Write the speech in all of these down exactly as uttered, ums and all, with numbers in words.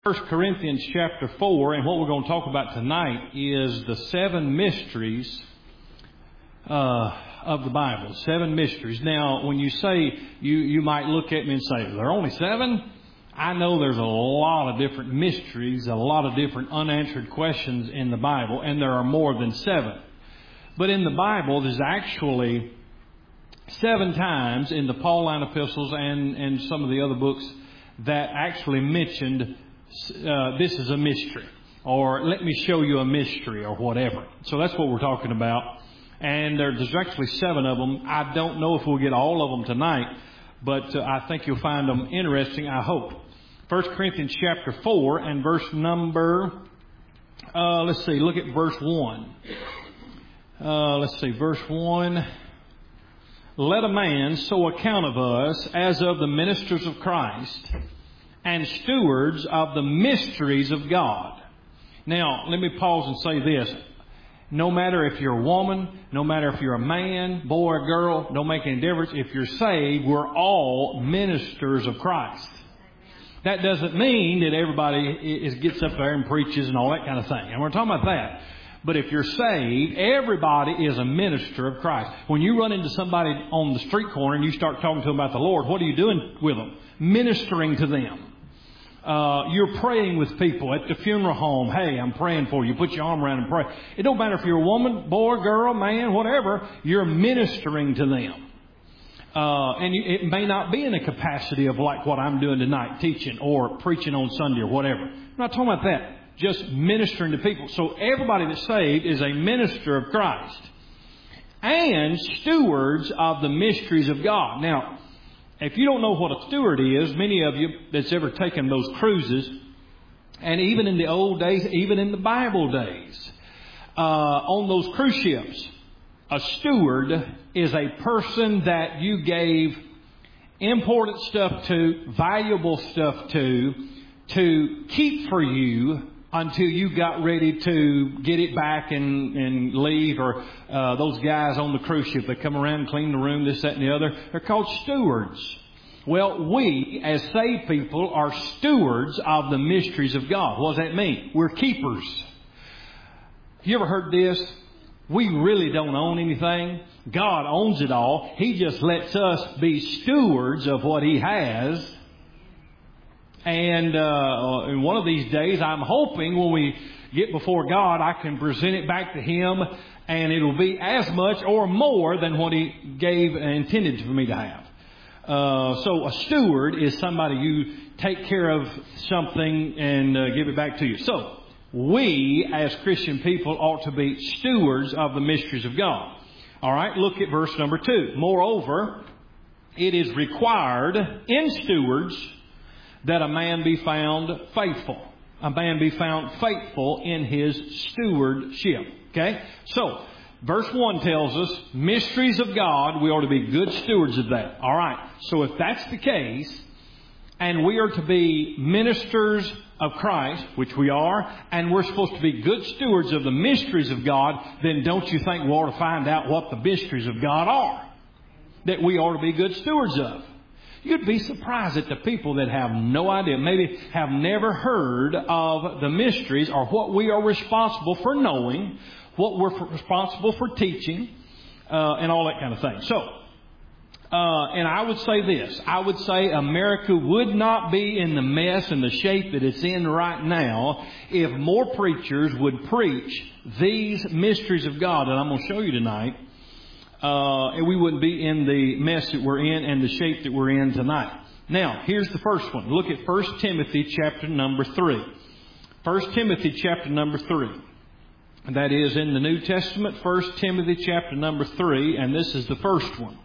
First Corinthians chapter four, and what we're going to talk about tonight is the seven mysteries uh, of the Bible. Seven mysteries. Now, when you say, you, you might look at me and say, there are only seven? I know there's a lot of different mysteries, a lot of different unanswered questions in the Bible, and there are more than seven. But in the Bible, there's actually seven times in the Pauline epistles and, and some of the other books that actually mentioned uh, this is a mystery, or let me show you a mystery, or whatever. So that's what we're talking about. And there's actually seven of them. I don't know if we'll get all of them tonight, but uh, I think you'll find them interesting, I hope. First Corinthians chapter four and verse number, uh, let's see, look at verse one. Uh, let's see, verse one. Let a man so account of us as of the ministers of Christ and stewards of the mysteries of God. Now, let me pause and say this. No matter if you're a woman, no matter if you're a man, boy or girl, don't make any difference. If you're saved, we're all ministers of Christ. That doesn't mean that everybody is, gets up there and preaches and all that kind of thing. And we're talking about that. But if you're saved, everybody is a minister of Christ. When you run into somebody on the street corner and you start talking to them about the Lord, what are you doing with them? Ministering to them. Uh, you're praying with people at the funeral home. Hey, I'm praying for you. Put your arm around and pray. It don't matter if you're a woman, boy, girl, man, whatever. You're ministering to them. Uh, and you, it may not be in the capacity of like what I'm doing tonight, teaching or preaching on Sunday or whatever. I'm not talking about that. Just ministering to people. So everybody that's saved is a minister of Christ and stewards of the mysteries of God. Now, if you don't know what a steward is, many of you that's ever taken those cruises, and even in the old days, even in the Bible days, uh, on those cruise ships, a steward is a person that you gave important stuff to, valuable stuff to, to keep for you until you got ready to get it back and, and leave. Or uh, those guys on the cruise ship, they come around and clean the room, this, that, and the other. They're called stewards. Well, we, as saved people, are stewards of the mysteries of God. What does that mean? We're keepers. You ever heard this? We really don't own anything. God owns it all. He just lets us be stewards of what He has. And uh, in one of these days, I'm hoping when we get before God, I can present it back to Him, and it'll be as much or more than what He gave and intended for me to have. Uh, so a steward is somebody you take care of something and uh, give it back to you. So we, as Christian people, ought to be stewards of the mysteries of God. All right, look at verse number two. Moreover, it is required in stewards that a man be found faithful. A man be found faithful in his stewardship. Okay? So, verse one tells us, mysteries of God, we ought to be good stewards of that. Alright, so if that's the case, and we are to be ministers of Christ, which we are, and we're supposed to be good stewards of the mysteries of God, then don't you think we ought to find out what the mysteries of God are that we ought to be good stewards of? You'd be surprised at the people that have no idea, maybe have never heard of the mysteries or what we are responsible for knowing, what we're responsible for teaching, uh, and all that kind of thing. So, uh, and I would say this. I would say America would not be in the mess and the shape that it's in right now if more preachers would preach these mysteries of God that I'm going to show you tonight. Uh, and we wouldn't be in the mess that we're in and the shape that we're in tonight. Now, here's the first one. Look at First Timothy chapter number three. First Timothy chapter number three. And that is in the New Testament, First Timothy chapter number three, and this is the first one.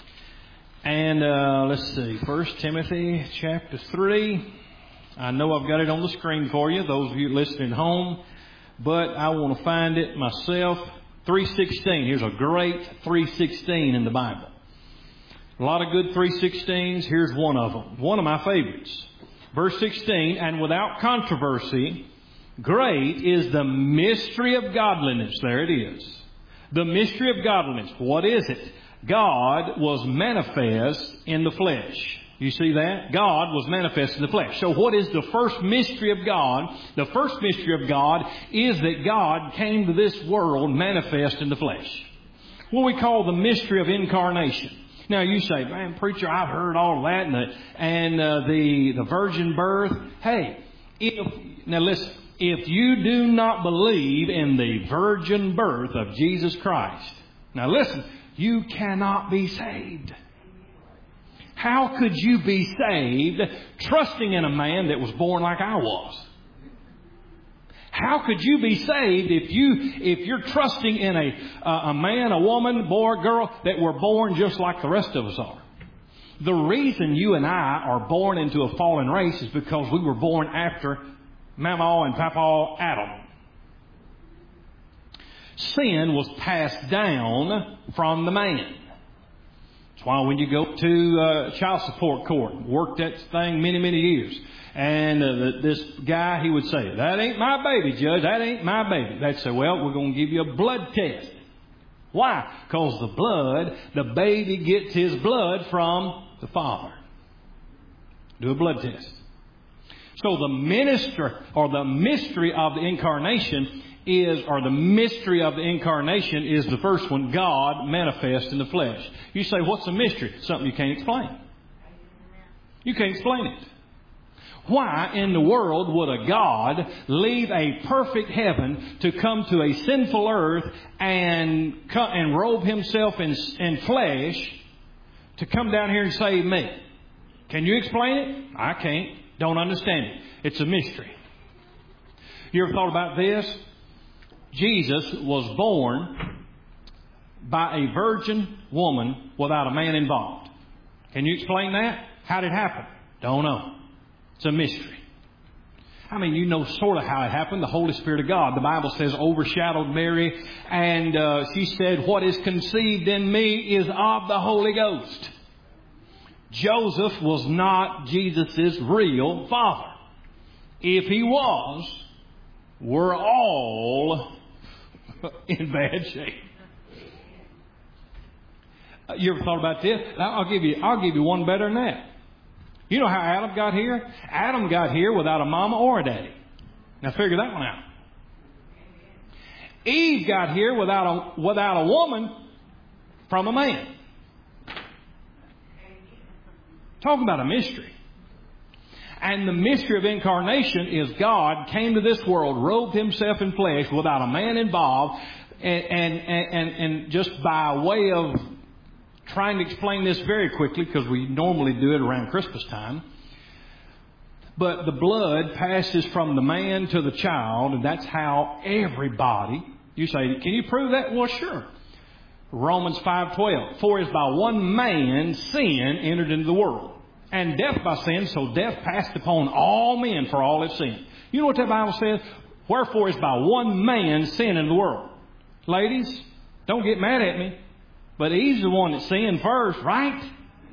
And uh, let's see, First Timothy chapter three. I know I've got it on the screen for you, those of you listening at home, but I want to find it myself. three sixteen. Here's a great three sixteen in the Bible. A lot of good three sixteens. Here's one of them. One of my favorites. Verse sixteen, and without controversy, great is the mystery of godliness. There it is. The mystery of godliness. What is it? God was manifest in the flesh. You see that? God was manifest in the flesh. So what is the first mystery of God? The first mystery of God is that God came to this world manifest in the flesh. What we call the mystery of incarnation. Now you say, man, preacher, I've heard all of that and the, and, uh, the, the virgin birth. Hey, if, now listen, if you do not believe in the virgin birth of Jesus Christ, now listen, you cannot be saved. How could you be saved trusting in a man that was born like I was? How could you be saved if you if you're trusting in a uh, a man, a woman, boy, girl that were born just like the rest of us are? The reason you and I are born into a fallen race is because we were born after Mama and Papa Adam. Sin was passed down from the man. That's why when you go to uh, child support court, worked that thing many, many years, and uh, the, this guy, he would say, that ain't my baby, Judge, that ain't my baby. They'd say, well, we're going to give you a blood test. Why? Because the blood, the baby gets his blood from the father. Do a blood test. So the minister, or the mystery of the incarnation is, or the mystery of the incarnation is the first one, God manifest in the flesh. You say, what's a mystery? Something you can't explain. You can't explain it. Why in the world would a God leave a perfect heaven to come to a sinful earth and and robe himself in, in flesh to come down here and save me? Can you explain it? I can't. Don't understand it. It's a mystery. You ever thought about this? Jesus was born by a virgin woman without a man involved. Can you explain that? How did it happen? Don't know. It's a mystery. I mean, you know sort of how it happened. The Holy Spirit of God, the Bible says, overshadowed Mary. And uh, she said, what is conceived in me is of the Holy Ghost. Joseph was not Jesus' real father. If he was, we're all in bad shape. You ever thought about this? I'll give you, I'll give you one better than that. You know how Adam got here? Adam got here without a mama or a daddy. Now figure that one out. Eve got here without a, without a woman from a man. Talking about a mystery. And the mystery of incarnation is God came to this world, robed himself in flesh without a man involved, and, and, and, and just by way of trying to explain this very quickly, because we normally do it around Christmas time. But the blood passes from the man to the child, and that's how everybody, you say, can you prove that? Well, sure. Romans five twelve. For as by one man sin entered into the world, and death by sin, so death passed upon all men, for all have sinned. You know what that Bible says? Wherefore is by one man sin in the world. Ladies, don't get mad at me. But he's the one that sinned first, right?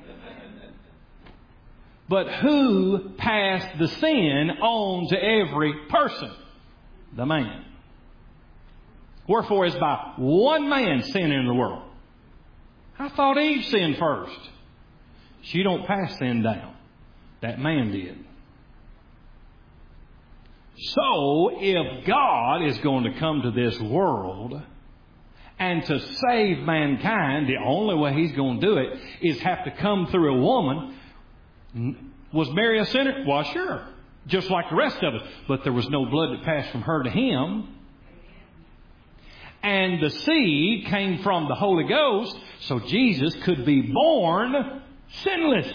But who passed the sin on to every person? The man. Wherefore is by one man sin in the world. I thought Eve sinned first. She don't pass sin down. That man did. So if God is going to come to this world and to save mankind, the only way he's going to do it is have to come through a woman. Was Mary a sinner? Well, sure. Just like the rest of us. But there was no blood that passed from her to him. And the seed came from the Holy Ghost, so Jesus could be born sinless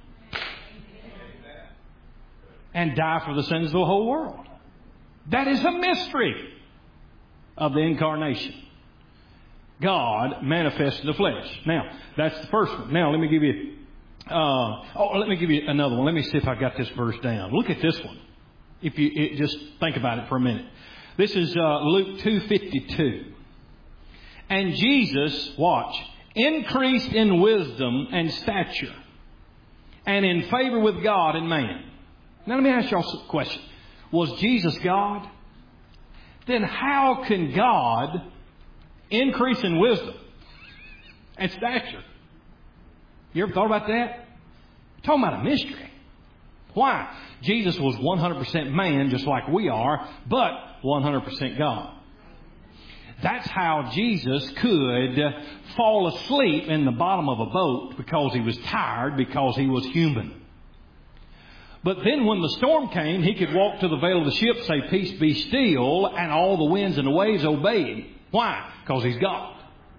and die for the sins of the whole world. That is a mystery of the incarnation. God manifests in the flesh. Now, that's the first one. Now, let me give you, uh, oh, let me give you another one. Let me see if I got this verse down. Look at this one. If you it, just think about it for a minute. This is uh, Luke two fifty-two. And Jesus, watch, increased in wisdom and stature, and in favor with God and man. Now, let me ask y'all a question. Was Jesus God? Then how can God increase in wisdom and stature? You ever thought about that? Talking about a mystery. Why? Jesus was one hundred percent man, just like we are, but one hundred percent God. That's how Jesus could fall asleep in the bottom of a boat because he was tired, because he was human. But then when the storm came, he could walk to the veil of the ship, say, "Peace, be still," and all the winds and the waves obey him. Why? Because he's God.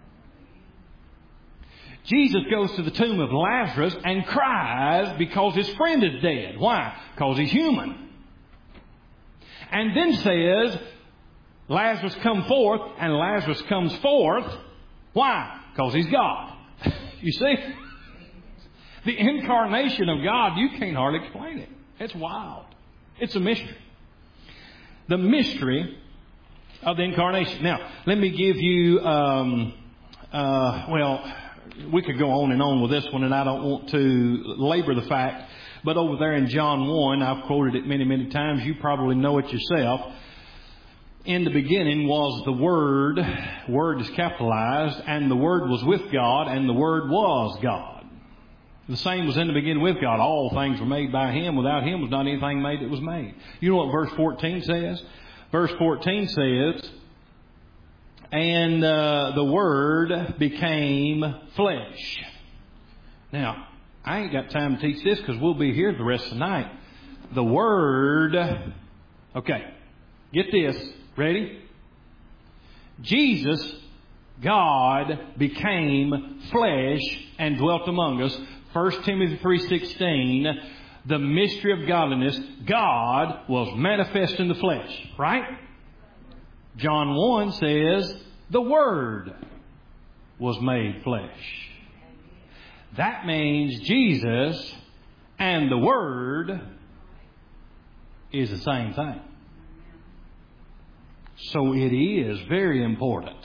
Jesus goes to the tomb of Lazarus and cries because his friend is dead. Why? Because he's human. And then says, "Lazarus, come forth," and Lazarus comes forth. Why? Because he's God. You see? The incarnation of God, you can't hardly explain it. It's wild. It's a mystery. The mystery of the incarnation. Now, let me give you, um, uh, well, we could go on and on with this one, and I don't want to labor the fact. But over there in John one, I've quoted it many, many times. You probably know it yourself. In the beginning was the Word. Word is capitalized. And the Word was with God, and the Word was God. The same was in the beginning with God. All things were made by Him. Without Him was not anything made that was made. You know what verse fourteen says? Verse fourteen says, "And uh, the Word became flesh." Now, I ain't got time to teach this because we'll be here the rest of the night. The Word... Okay, get this. Ready? Jesus, God, became flesh and dwelt among us. First Timothy three sixteen, the mystery of godliness, God was manifest in the flesh. Right? John one says, the Word was made flesh. That means Jesus and the Word is the same thing. So it is very important.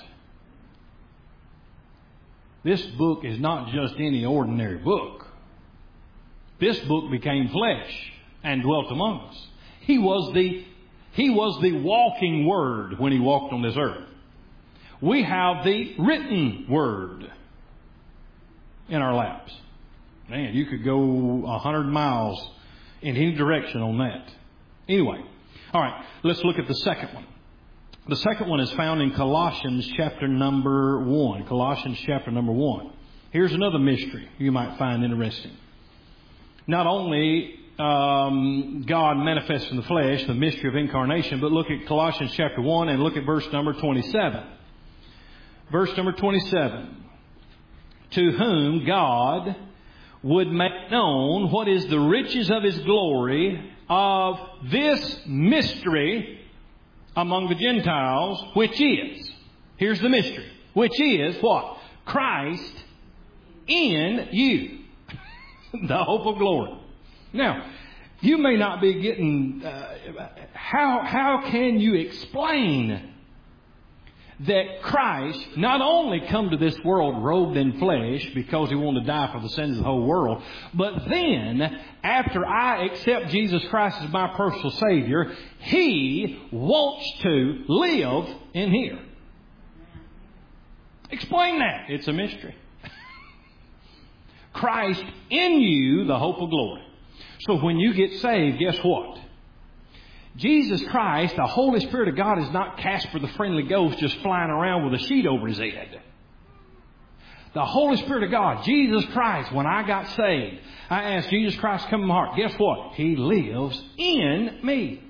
This book is not just any ordinary book. This book became flesh and dwelt among us. He was the, he was the walking Word when He walked on this earth. We have the written Word in our laps. Man, you could go a hundred miles in any direction on that. Anyway, all right, let's look at the second one. The second one is found in Colossians chapter number one. Colossians chapter number one. Here's another mystery you might find interesting. Not only um, God manifests in the flesh, the mystery of incarnation, but look at Colossians chapter one and look at verse number twenty-seven. Verse number twenty-seven. To whom God would make known what is the riches of His glory of this mystery among the Gentiles, which is, here's the mystery, which is what? Christ in you, the hope of glory. Now, you may not be getting, uh, how, how can you explain that Christ not only come to this world robed in flesh because He wanted to die for the sins of the whole world, but then after I accept Jesus Christ as my personal Savior, He wants to live in here. Explain that. It's a mystery. Christ in you, the hope of glory. So when you get saved, guess what? Jesus Christ, the Holy Spirit of God, is not Casper the Friendly Ghost just flying around with a sheet over his head. The Holy Spirit of God, Jesus Christ, when I got saved, I asked Jesus Christ to come in my heart. Guess what? He lives in me.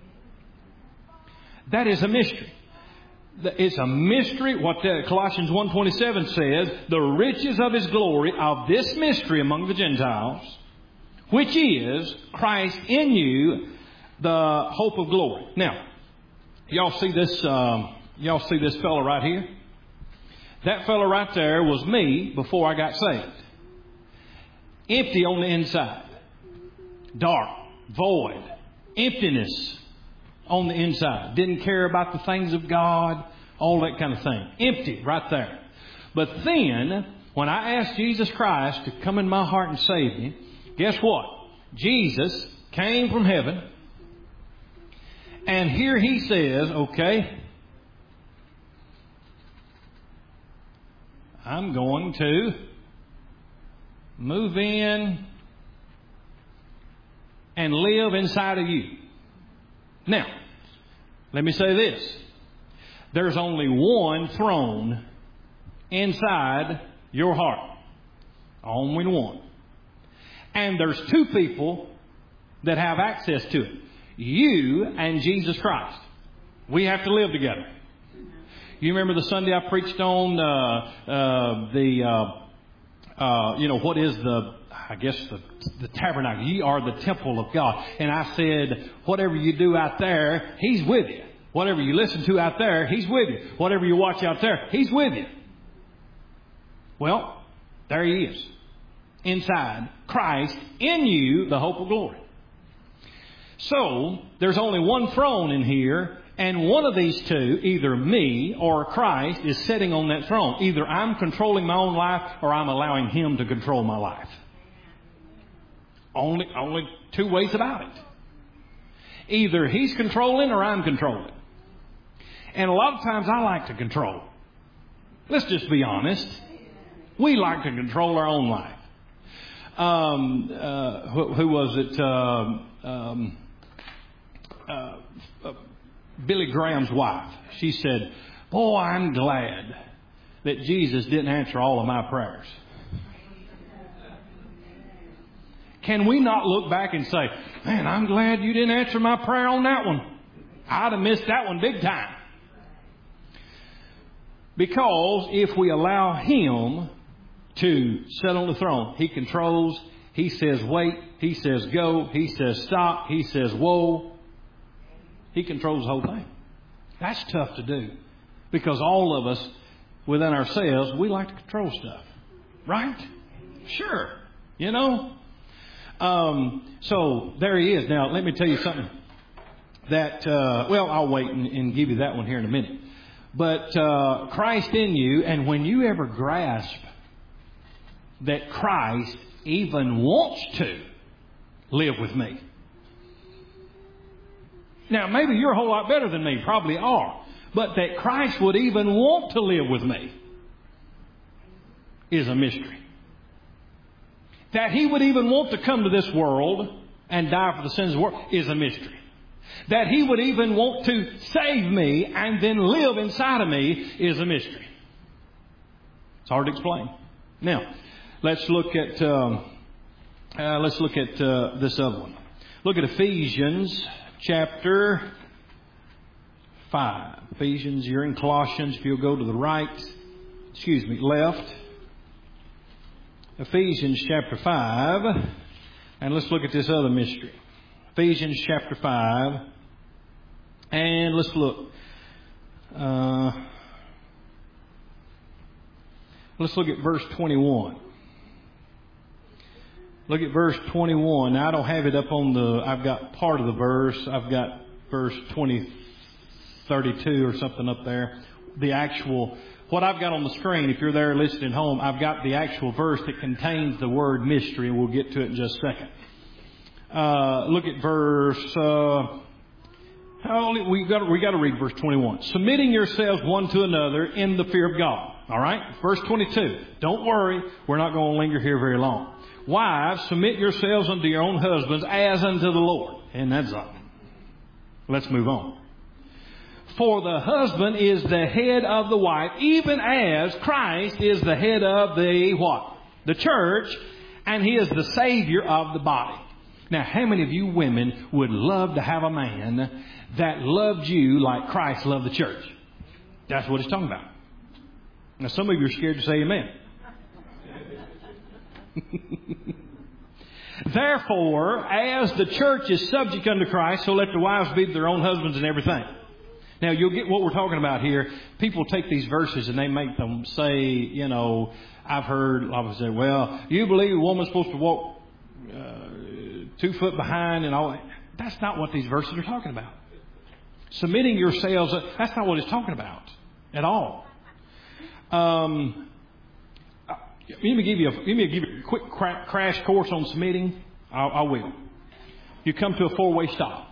That is a mystery. It's a mystery. What Colossians one twenty-seven says, the riches of His glory of this mystery among the Gentiles, which is Christ in you, the hope of glory. Now, y'all see this, um, y'all see this fellow right here? That fellow right there was me before I got saved. Empty on the inside. Dark. Void. Emptiness on the inside. Didn't care about the things of God. All that kind of thing. Empty right there. But then, when I asked Jesus Christ to come in my heart and save me, guess what? Jesus came from heaven. And here He says, okay, I'm going to move in and live inside of you. Now, let me say this. There's only one throne inside your heart. Only one. And there's two people that have access to it. You and Jesus Christ. We have to live together. You remember the Sunday I preached on uh, uh, the, uh, uh, you know, what is the, I guess the, the tabernacle. Ye are the temple of God. And I said, whatever you do out there, He's with you. Whatever you listen to out there, He's with you. Whatever you watch out there, He's with you. Well, there He is. Inside Christ, in you, the hope of glory. So, there's only one throne in here, and one of these two, either me or Christ, is sitting on that throne. Either I'm controlling my own life or I'm allowing Him to control my life. Only, only two ways about it. Either He's controlling or I'm controlling. And a lot of times I like to control. Let's just be honest. We like to control our own life. Um, uh, who, who was it? Uh, um, uh, uh, Billy Graham's wife. She said, boy, I'm glad that Jesus didn't answer all of my prayers. Can we not look back and say, man, I'm glad you didn't answer my prayer on that one. I'd have missed that one big time. Because if we allow Him to sit on the throne, He controls. He says wait. He says go. He says stop. He says whoa. He controls the whole thing. That's tough to do. Because all of us, within ourselves, we like to control stuff. Right? Sure. You know? Um, so, there He is. Now, let me tell you something. That, uh, well, I'll wait and, and give you that one here in a minute. But uh, Christ in you, and when you ever grasp that Christ even wants to live with me. Now, maybe you're a whole lot better than me, probably are. But that Christ would even want to live with me is a mystery. That He would even want to come to this world and die for the sins of the world is a mystery. That He would even want to save me and then live inside of me is a mystery. It's hard to explain. Now, let's look at um, uh, let's look at uh, this other one. Look at Ephesians chapter five. Ephesians, you're in Colossians. If you'll go to the right, excuse me, left. Ephesians chapter five, and let's look at this other mystery. Ephesians chapter five, and let's look. Uh, let's look at verse twenty-one. Look at verse twenty-one. Now, I don't have it up on the, I've got part of the verse. I've got verse twenty, thirty-two or something up there. The actual, what I've got on the screen, if you're there listening at home, I've got the actual verse that contains the word mystery, and we'll get to it in just a second. Uh, look at verse, uh, how, we got, we got to read verse twenty-one. Submitting yourselves one to another in the fear of God. All right? Verse twenty-two. Don't worry. We're not going to linger here very long. Wives, submit yourselves unto your own husbands as unto the Lord. And that's something. Let's move on. For the husband is the head of the wife, even as Christ is the head of the what? The church, and He is the Savior of the body. Now, how many of you women would love to have a man that loved you like Christ loved the church? That's what it's talking about. Now, some of you are scared to say amen. Therefore, as the church is subject unto Christ, so let the wives be to their own husbands and everything. Now, you'll get what we're talking about here. People take these verses and they make them say, you know, I've heard, a lot of them say, well, you believe a woman's supposed to walk uh, two foot behind and all that. That's not what these verses are talking about. Submitting yourselves, that's not what it's talking about at all. Um, let me give you a, let me give you a quick crash course on submitting. I, I will. You come to a four-way stop.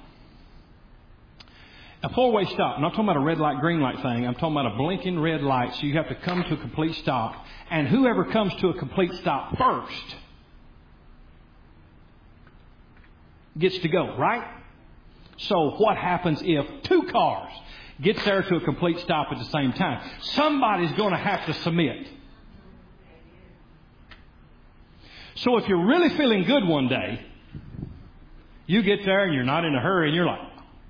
A four-way stop. I'm not talking about a red light, green light thing. I'm talking about a blinking red light. So you have to come to a complete stop. And whoever comes to a complete stop first gets to go, right? So what happens if two cars gets there to a complete stop at the same time? Somebody's going to have to submit. So if you're really feeling good one day, you get there and you're not in a hurry and you're like,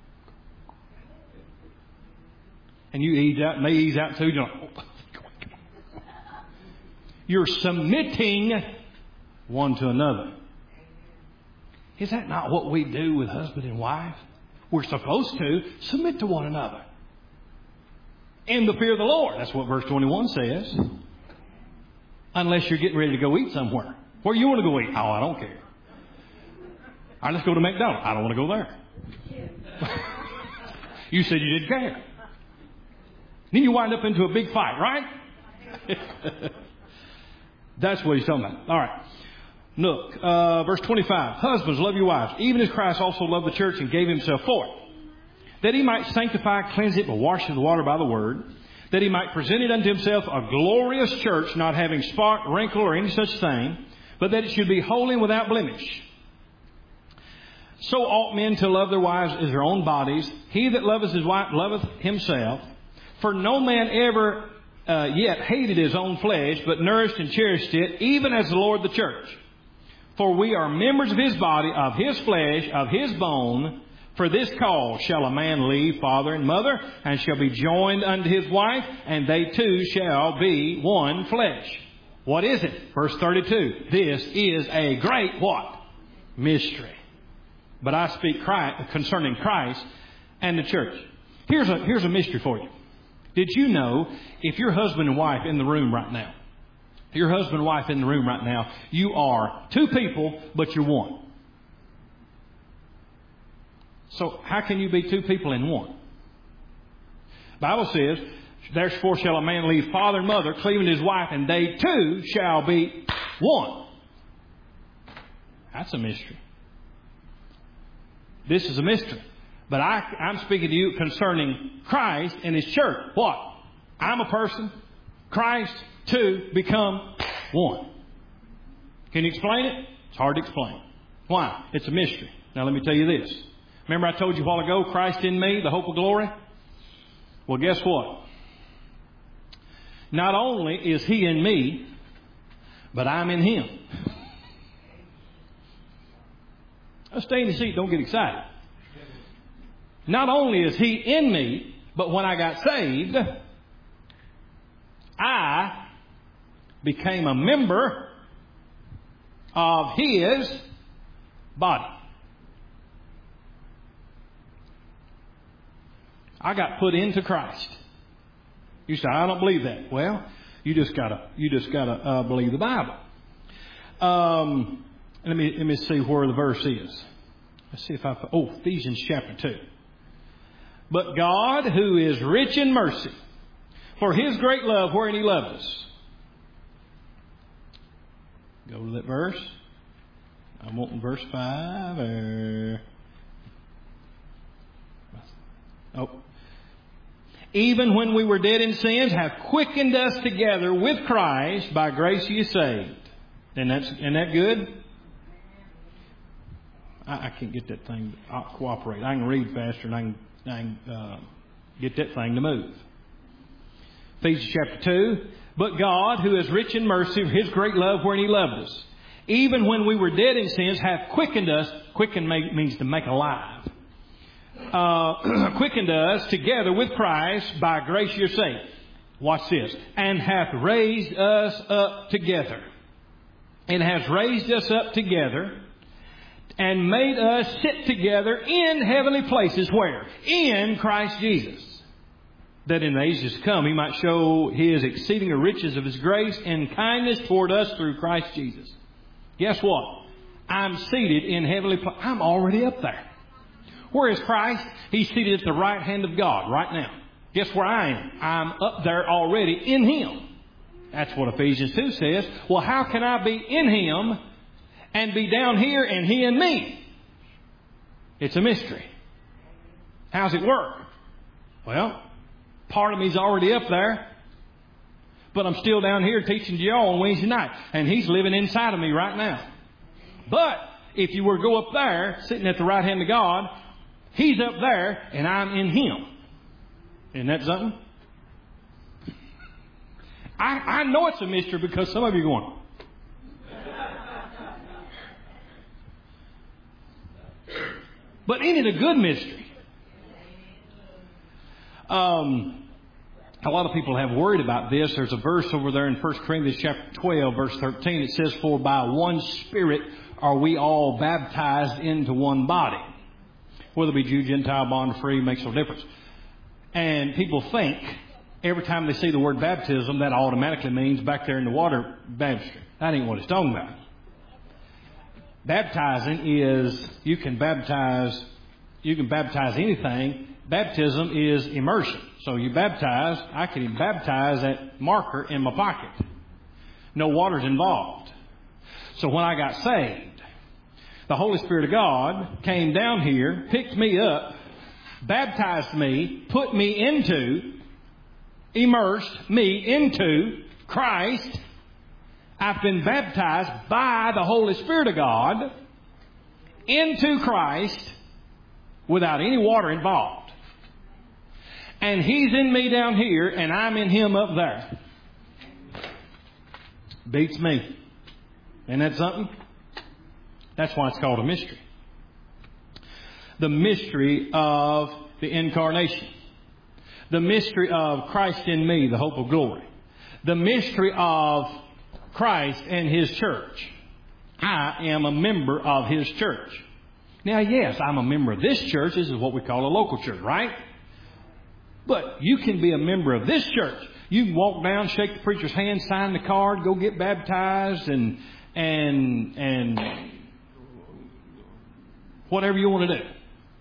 and you ease out and they ease out too. You're, like, oh. You're submitting one to another. Is that not what we do with husband and wife? We're supposed to submit to one another in the fear of the Lord. That's what verse twenty-one says. Unless you're getting ready to go eat somewhere. Where you want to go eat? Oh, I don't care. All right, let's go to McDonald's. I don't want to go there. You said you didn't care. Then you wind up into a big fight, right? That's what he's talking about. All right. Look, uh, verse twenty-five. Husbands, love your wives, even as Christ also loved the church and gave himself for it, that he might sanctify, cleanse it, but wash it in the water by the word, that he might present it unto himself a glorious church, not having spot, wrinkle, or any such thing, but that it should be holy and without blemish. So ought men to love their wives as their own bodies. He that loveth his wife loveth himself. For no man ever uh, yet hated his own flesh, but nourished and cherished it, even as the Lord the church. For we are members of his body, of his flesh, of his bone. For this cause shall a man leave father and mother, and shall be joined unto his wife, and they two shall be one flesh. What is it? Verse thirty-two. This is a great what? Mystery. But I speak Christ, concerning Christ and the church. Here's a, here's a mystery for you. Did you know if your husband and wife in the room right now, your husband and wife in the room right now, you are two people, but you're one. So how can you be two people in one? The Bible says, therefore shall a man leave father and mother, cleaving to his wife, and they two shall be one. That's a mystery. This is a mystery. But I, I'm speaking to you concerning Christ and his church. What? I'm a person. Christ, two, become one. Can you explain it? It's hard to explain. Why? It's a mystery. Now let me tell you this. Remember I told you a while ago, Christ in me, the hope of glory? Well, guess what? Not only is he in me, but I'm in him. Now stay in the seat. Don't get excited. Not only is he in me, but when I got saved, I became a member of his body. I got put into Christ. You say, I don't believe that. Well, you just gotta, you just gotta uh, believe the Bible. Um, let me let me see where the verse is. Let's see if I. Oh, Ephesians chapter two. But God, who is rich in mercy, for his great love wherein he loved us. Go to that verse. I'm wanting verse five. Or... Oh. Even when we were dead in sins, hath quickened us together with Christ. By grace you saved. And that's, isn't that good? I, I can't get that thing to cooperate. I can read faster and I can, I can uh, get that thing to move. Ephesians chapter two. But God, who is rich in mercy, for his great love wherein he loved us, even when we were dead in sins, hath quickened us. Quicken means to make alive. Uh, quickened us together with Christ. By grace you're saved. Watch this. And hath raised us up together. And has raised us up together. And made us sit together in heavenly places. Where? In Christ Jesus. That in the ages to come he might show his exceeding riches of his grace and kindness toward us through Christ Jesus. Guess what? I'm seated in heavenly places. I'm already up there. Where is Christ? He's seated at the right hand of God right now. Guess where I am? I'm up there already in him. That's what Ephesians two says. Well, how can I be in him and be down here and he in me? It's a mystery. How's it work? Well, part of me's already up there, but I'm still down here teaching to y'all on Wednesday night, and he's living inside of me right now. But if you were to go up there, sitting at the right hand of God, He's up there and I'm in Him. Isn't that something? I, I know it's a mystery because some of you are going, but ain't it a good mystery? Um... A lot of people have worried about this. There's a verse over there in First Corinthians chapter twelve, verse thirteen. It says, "For by one Spirit are we all baptized into one body." Whether it be Jew, Gentile, bond, free, makes no difference. And people think every time they see the word baptism, that automatically means back there in the water baptistry. That ain't what it's talking about. Baptizing is, you can baptize, you can baptize anything. Baptism is immersion. So you baptize, I can baptize that marker in my pocket. No water's involved. So when I got saved, the Holy Spirit of God came down here, picked me up, baptized me, put me into, immersed me into Christ. I've been baptized by the Holy Spirit of God into Christ without any water involved. And He's in me down here, and I'm in Him up there. Beats me. Isn't that something? That's why it's called a mystery. The mystery of the incarnation. The mystery of Christ in me, the hope of glory. The mystery of Christ and His church. I am a member of His church. Now, yes, I'm a member of this church. This is what we call a local church, right? But you can be a member of this church. You can walk down, shake the preacher's hand, sign the card, go get baptized, and and and whatever you want to do.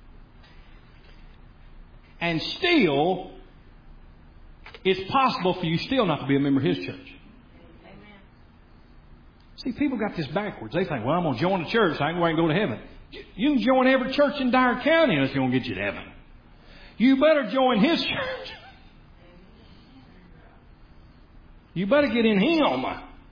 And still, it's possible for you still not to be a member of His church. Amen. See, people got this backwards. They think, well, I'm going to join the church so I can go and go to heaven. You can join every church in Dyer County and it's going to get you to heaven. You better join His church. You better get in Him.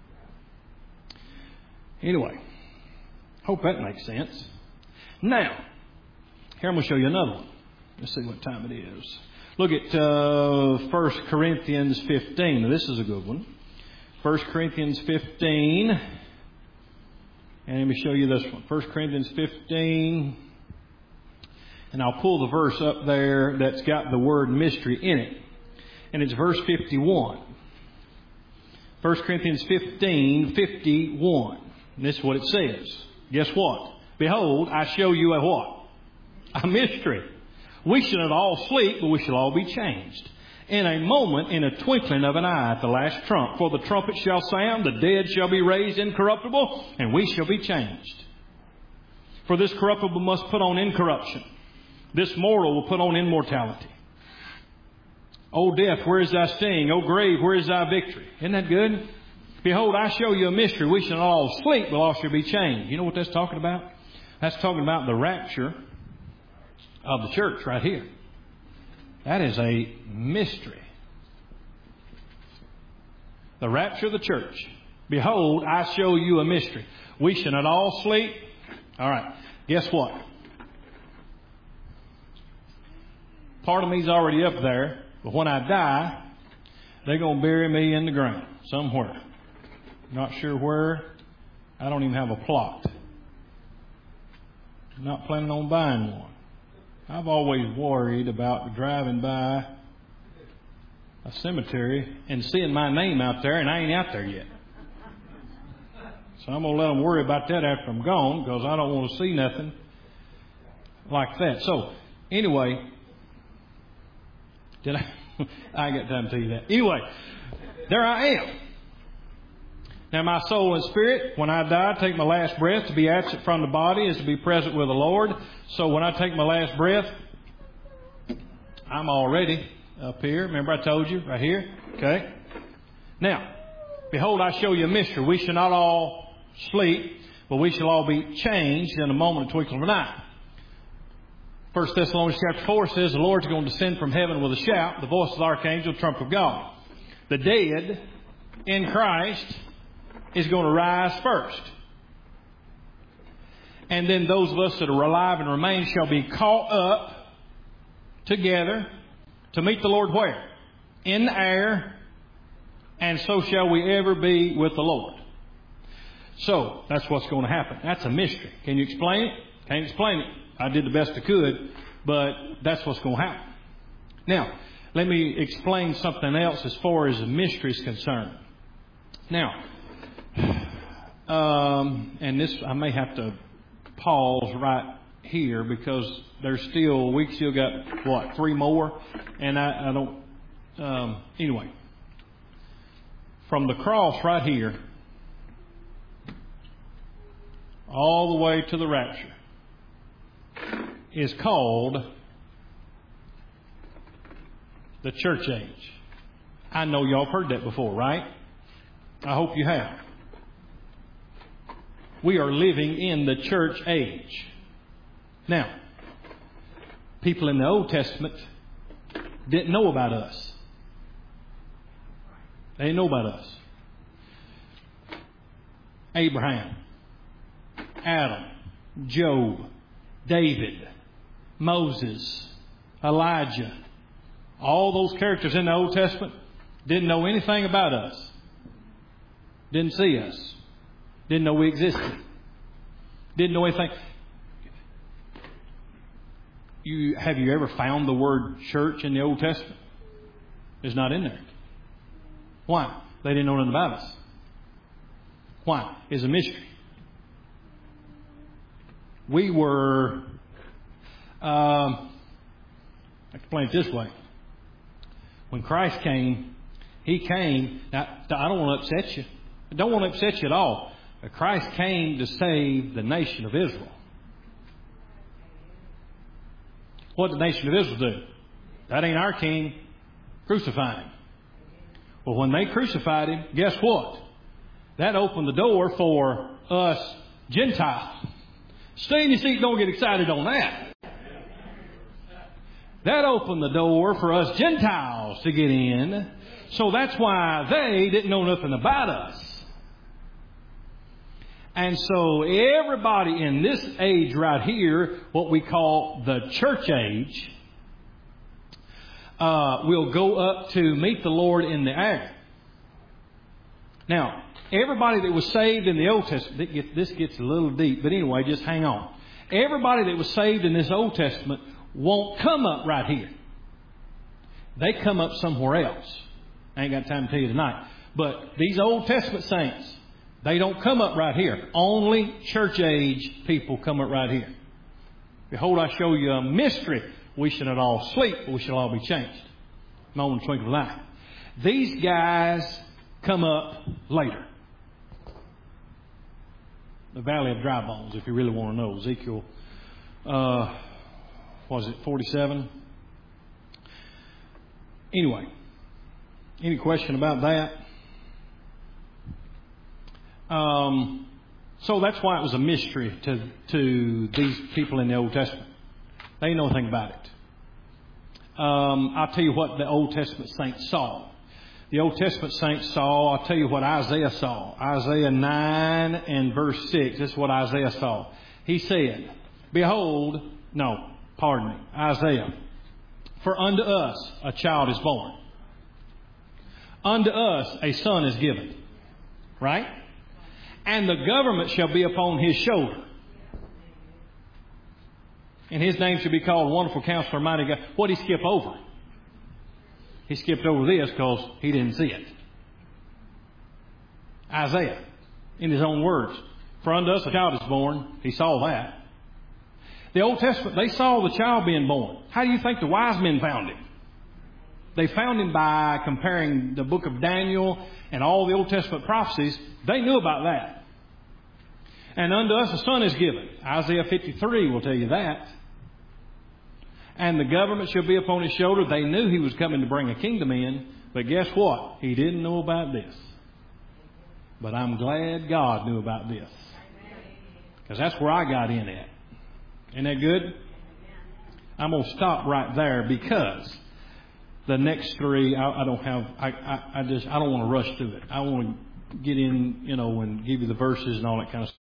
Anyway, hope that makes sense. Now, here I'm going to show you another one. Let's see what time it is. Look at uh, First Corinthians fifteen. Now, this is a good one. First Corinthians fifteen. And let me show you this one. First Corinthians fifteen. And I'll pull the verse up there that's got the word mystery in it. And it's verse fifty-one. First Corinthians fifteen, fifty-one. And this is what it says. Guess what? Behold, I show you a what? A mystery. We shall not all sleep, but we shall all be changed. In a moment, in a twinkling of an eye, at the last trump. For the trumpet shall sound, the dead shall be raised incorruptible, and we shall be changed. For this corruptible must put on incorruption. This mortal will put on immortality. O death, where is thy sting? O grave, where is thy victory? Isn't that good? Behold, I show you a mystery. We shall not all sleep, but all shall be changed. You know what that's talking about? That's talking about the rapture of the church right here. That is a mystery. The rapture of the church. Behold, I show you a mystery. We shall not all sleep. All right. Guess what? Part of me's already up there, but when I die, they're going to bury me in the ground somewhere. Not sure where. I don't even have a plot. I'm not planning on buying one. I've always worried about driving by a cemetery and seeing my name out there, and I ain't out there yet. So I'm going to let them worry about that after I'm gone, because I don't want to see nothing like that. So, anyway... Did I? I ain't got time to tell you that. Anyway, there I am. Now my soul and spirit, when I die, take my last breath. To be absent from the body is to be present with the Lord. So when I take my last breath, I'm already up here. Remember I told you, right here? Okay. Now, behold, I show you a mystery. We shall not all sleep, but we shall all be changed in a moment, a twinkling of an eye. First Thessalonians chapter four says the Lord's going to descend from heaven with a shout, the voice of the archangel, the trumpet of God. The dead in Christ is going to rise first. And then those of us that are alive and remain shall be caught up together to meet the Lord where? In the air. And so shall we ever be with the Lord. So, that's what's going to happen. That's a mystery. Can you explain it? Can't explain it. I did the best I could, but that's what's going to happen. Now, let me explain something else as far as the mystery is concerned. Now, um, and this, I may have to pause right here because there's still, we still got, what, three more? And I, I don't, um, anyway. From the cross right here, all the way to the rapture, is called the church age. I know y'all have heard that before, right? I hope you have. We are living in the church age. Now, people in the Old Testament didn't know about us. They didn't know about us. Abraham, Adam, Job, David, Moses, Elijah, all those characters in the Old Testament didn't know anything about us. Didn't see us. Didn't know we existed. Didn't know anything. You, have you ever found the word church in the Old Testament? It's not in there. Why? They didn't know nothing about us. Why? It's a mystery. We were, um, I explain it this way. When Christ came, He came, now I don't want to upset you. I don't want to upset you at all. But Christ came to save the nation of Israel. What did the nation of Israel do? That ain't our king. Crucify Him. Well, when they crucified Him, guess what? That opened the door for us Gentiles. Stay in your seat, don't get excited on that. That opened the door for us Gentiles to get in. So that's why they didn't know nothing about us. And so everybody in this age right here, what we call the church age, uh, will go up to meet the Lord in the air. Now, everybody that was saved in the Old Testament, this gets a little deep, but anyway, just hang on. Everybody that was saved in this Old Testament won't come up right here. They come up somewhere else. I ain't got time to tell you tonight. But these Old Testament saints, they don't come up right here. Only church age people come up right here. Behold, I show you a mystery. We shall not all sleep, but we shall all be changed. Moment, twinkle of an eye. These guys come up later. The Valley of Dry Bones, if you really want to know. Ezekiel, uh, was it forty-seven? Anyway, any question about that? Um, so that's why it was a mystery to, to these people in the Old Testament. They didn't know anything about it. Um, I'll tell you what the Old Testament saints saw. The Old Testament saints saw, I'll tell you what Isaiah saw. Isaiah nine and verse six. This is what Isaiah saw. He said, Behold, no, pardon me, Isaiah, for unto us a child is born. Unto us a son is given. Right? And the government shall be upon His shoulder. And His name shall be called Wonderful Counselor, Mighty God. What did He skip over? He skipped over this because he didn't see it. Isaiah, in his own words, for unto us a child is born. He saw that. The Old Testament, they saw the child being born. How do you think the wise men found Him? They found Him by comparing the book of Daniel and all the Old Testament prophecies. They knew about that. And unto us a son is given. Isaiah fifty-three will tell you that. And the government shall be upon His shoulder. They knew He was coming to bring a kingdom in. But guess what? He didn't know about this. But I'm glad God knew about this. Because that's where I got in at. Isn't that good? I'm going to stop right there because the next three, I, I don't have, I, I, I just, I don't want to rush through it. I want to get in, you know, and give you the verses and all that kind of stuff.